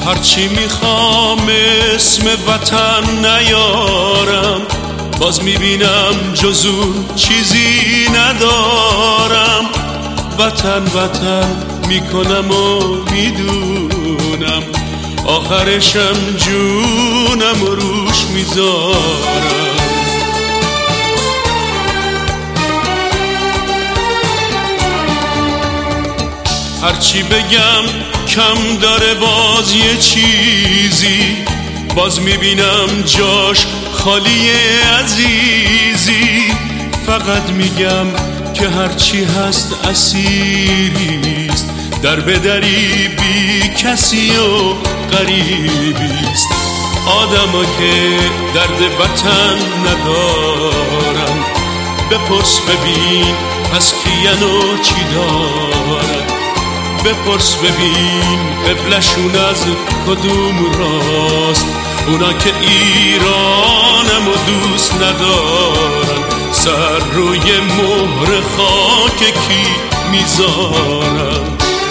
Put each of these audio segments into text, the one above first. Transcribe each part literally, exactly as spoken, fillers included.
هرچی میخوام اسم وطن نیارم، باز میبینم جز اون چیزی ندارم. وطن وطن میکنم و میدونم، آخرشم جونم و روش میذارم. هرچی بگم کم داره باز یه چیزی، باز میبینم جاش خالیه عزیزی. فقط میگم که هرچی هست اسیریست، در بدری بی کسی و غریبیست. آدما که درد وطن ندارن، بپرس ببین پس کین و چی دارن. بپرس ببین قبلشون از کدوم راست، اونا که ایرانم و دوست ندارن. سر روی مهر خاک کی میذارن؟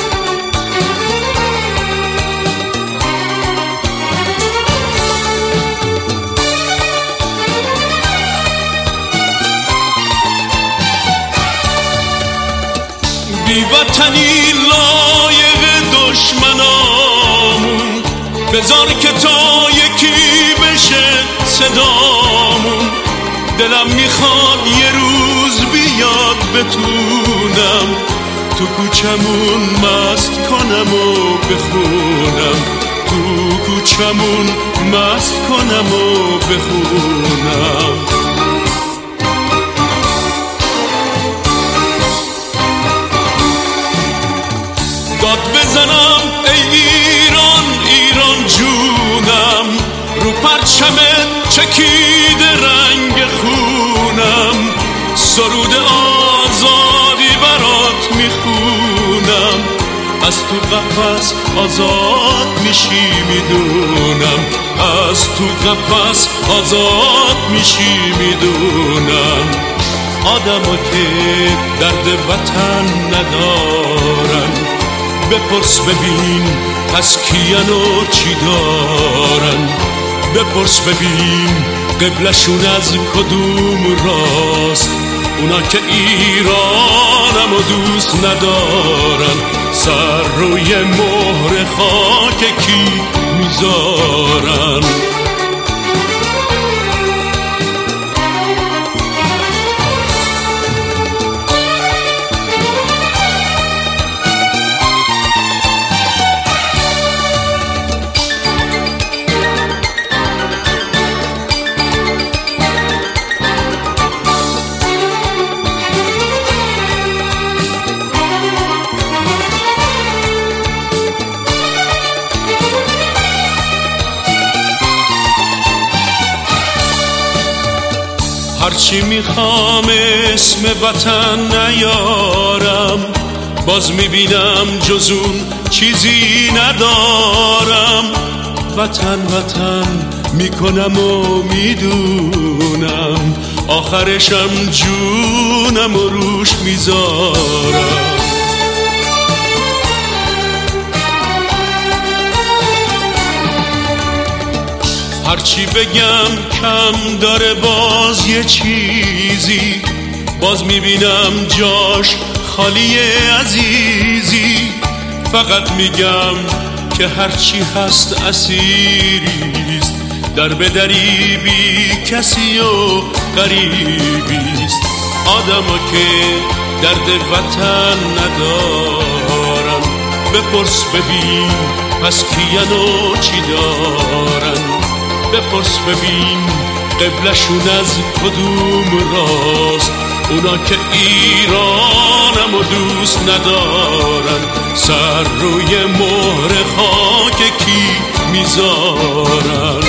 بی وطنی لایق دشمنامون، بذار که تا یکی بشه صدامون. دلم میخواد یه روز بیاد بتونم، تو کوچمون مست کنم و بخونم. تو کوچمون مست کنم و بخونم. داد بزنم ای ایران ایران جونم، رو پرچمت چکیده رنگ خونم. سرود آزادی برات میخونم، از تو قفس آزاد میشی میدونم. از تو قفس آزاد میشی میدونم. آدما که درد وطن ندارن، بپرس ببین پس کین و چی دارن. بپرس ببین قبلشون از کدوم راست، اونا که ایرانم و دوست ندارن. سر روی مهر خاک کی میذارن؟ هرچی میخوام اسم وطن نیارم، باز میبینم جز اون چیزی ندارم. وطن وطن میکنم و میدونم، آخرشم جونم و روش میذارم. هرچی بگم کم داره باز یه چیزی، باز میبینم جاش خالیه عزیزی. فقط میگم که هرچی هست اسیریست، در بدری بی کسی و غریبیست. آدما که درد وطن ندارن، بپرس ببین پس کین و چی دارن. بپرس ببین قبلشون از کدوم راست، اونا که ایرانم و دوست ندارن. سر روی مهر خاک کی میذارن؟